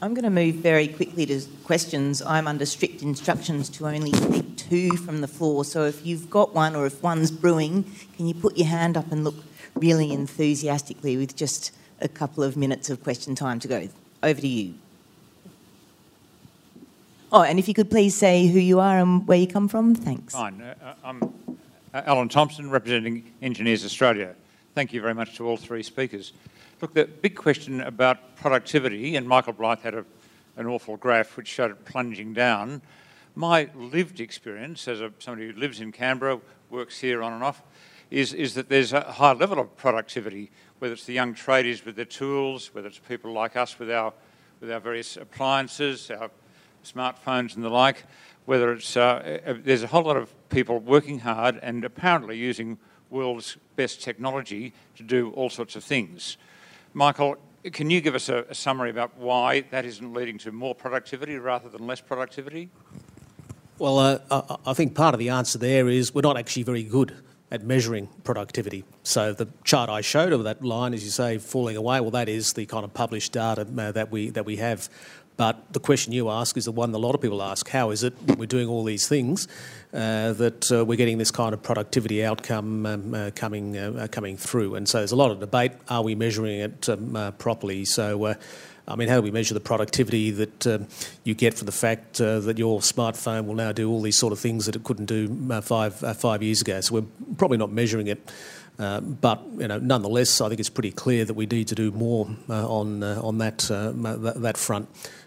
I'm going to move very quickly to questions. I'm under strict instructions to only take 2 from the floor. So if you've got one or if one's brewing, can you put your hand up and look really enthusiastically with just a couple of minutes of question time to go? Over to you. Oh, and if you could please say who you are and where you come from. Thanks. Fine. I'm Alan Thompson, representing Engineers Australia. Thank you very much to all 3 speakers. Look, the big question about productivity, and Michael Blythe had an awful graph which showed it plunging down. My lived experience as somebody who lives in Canberra, works here on and off, is that there's a high level of productivity, whether it's the young tradies with their tools, whether it's people like us with our various appliances, our smartphones and the like, whether it's there's a whole lot of people working hard and apparently using world's best technology to do all sorts of things. Michael, can you give us a summary about why that isn't leading to more productivity rather than less productivity? Well, I think part of the answer there is we're not actually very good at measuring productivity. So the chart I showed of that line, as you say, falling away, well, that is the kind of published data that we have. But the question you ask is the one that a lot of people ask. How is it when we're doing all these things that we're getting this kind of productivity outcome coming through? And so there's a lot of debate. Are we measuring it properly? So, how do we measure the productivity that you get from the fact that your smartphone will now do all these sort of things that it couldn't do 5 years ago? So we're probably not measuring it. But nonetheless, I think it's pretty clear that we need to do more on that front.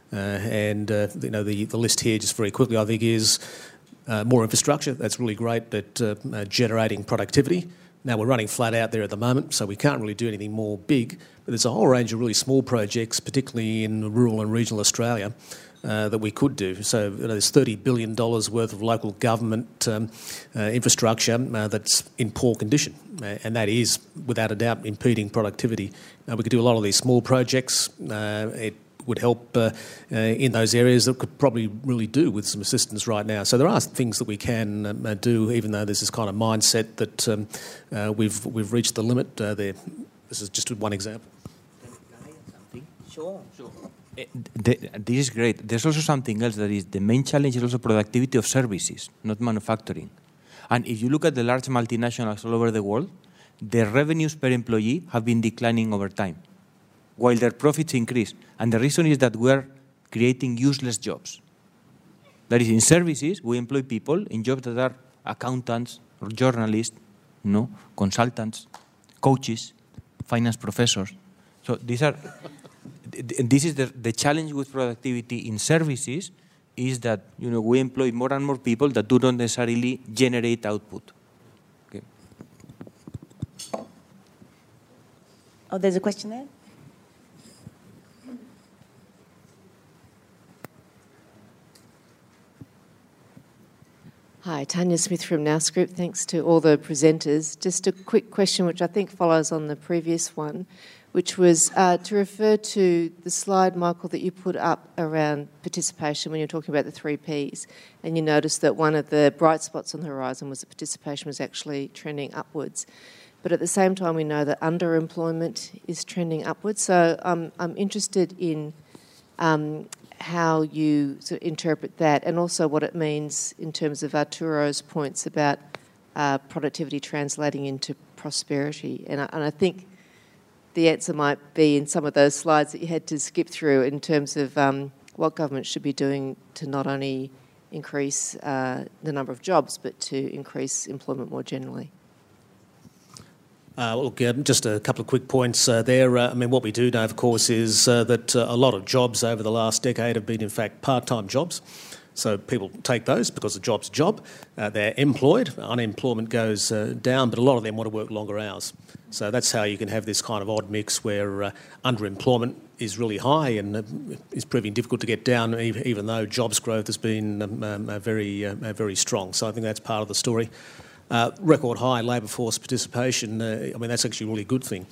The list here, just very quickly, I think is more infrastructure. That's really great at generating productivity. Now we're running flat out there at the moment, so we can't really do anything more big. But there's a whole range of really small projects, particularly in rural and regional Australia, that we could do. So there's $30 billion worth of local government infrastructure that's in poor condition, and that is, without a doubt, impeding productivity. We could do a lot of these small projects. It would help in those areas that could probably really do with some assistance right now. So there are things that we can do, even though there's this kind of mindset that we've reached the limit there. This is just one example. Sure. This is great. There's also something else that is the main challenge is also productivity of services, not manufacturing. And if you look at the large multinationals all over the world, their revenues per employee have been declining over time, while their profits increase. And the reason is that we're creating useless jobs. That is, in services, we employ people in jobs that are accountants, or journalists, consultants, coaches, finance professors. So this is the challenge with productivity in services, is that we employ more and more people that do not necessarily generate output. Okay. Oh, there's a question there. Hi, Tanya Smith from Nous Group. Thanks to all the presenters. Just a quick question, which I think follows on the previous one, which was to refer to the slide, Michael, that you put up around participation when you were talking about the 3 Ps, and you noticed that one of the bright spots on the horizon was that participation was actually trending upwards. But at the same time, we know that underemployment is trending upwards. So I'm interested in how you sort of interpret that, and also what it means in terms of Arturo's points about productivity translating into prosperity. And I think the answer might be in some of those slides that you had to skip through in terms of what government should be doing to not only increase the number of jobs, but to increase employment more generally. Just a couple of quick points there. What we do know, of course, is that a lot of jobs over the last decade have been, in fact, part-time jobs. So people take those because the job's a job. They're employed. Unemployment goes down, but a lot of them want to work longer hours. So that's how you can have this kind of odd mix where underemployment is really high and is proving difficult to get down, even though jobs growth has been very strong. So I think that's part of the story. Record high labour force participation, that's actually a really good thing.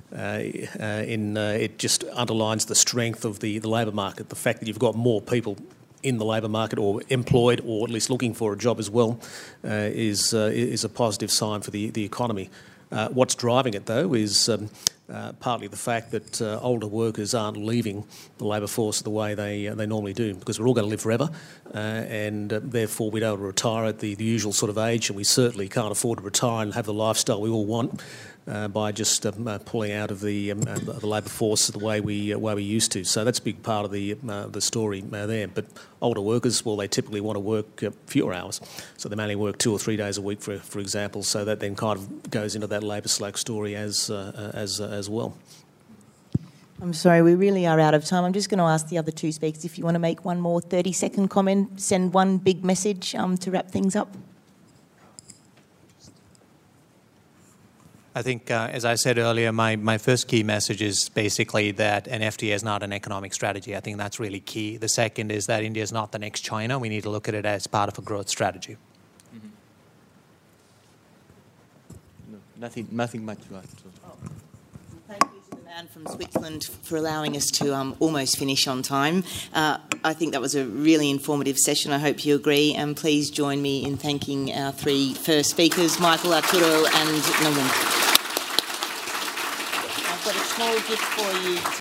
It just underlines the strength of the labour market, the fact that you've got more people in the labour market or employed or at least looking for a job as well is a positive sign for the economy. What's driving it, though, is partly the fact that older workers aren't leaving the labour force the way they normally do, because we're all going to live forever, and therefore we don't retire at the usual sort of age, and we certainly can't afford to retire and have the lifestyle we all want by just pulling out of the labour force the way we used to. So that's a big part of the story there. But older workers, well, they typically want to work fewer hours, so they may only work 2 or 3 days a week, for example. So that then kind of goes into that labour slack story as well. I'm sorry, we really are out of time. I'm just going to ask the other two speakers if you want to make one more 30-second comment, send one big message to wrap things up. I think, as I said earlier, my first key message is basically that an FTA is not an economic strategy. I think that's really key. The second is that India is not the next China. We need to look at it as part of a growth strategy. Mm-hmm. No, nothing much to add. Thank you to the man from Switzerland for allowing us to almost finish on time. I think that was a really informative session. I hope you agree. And please join me in thanking our three first speakers, Michael, Arturo and Nalin. I've got a small gift for you.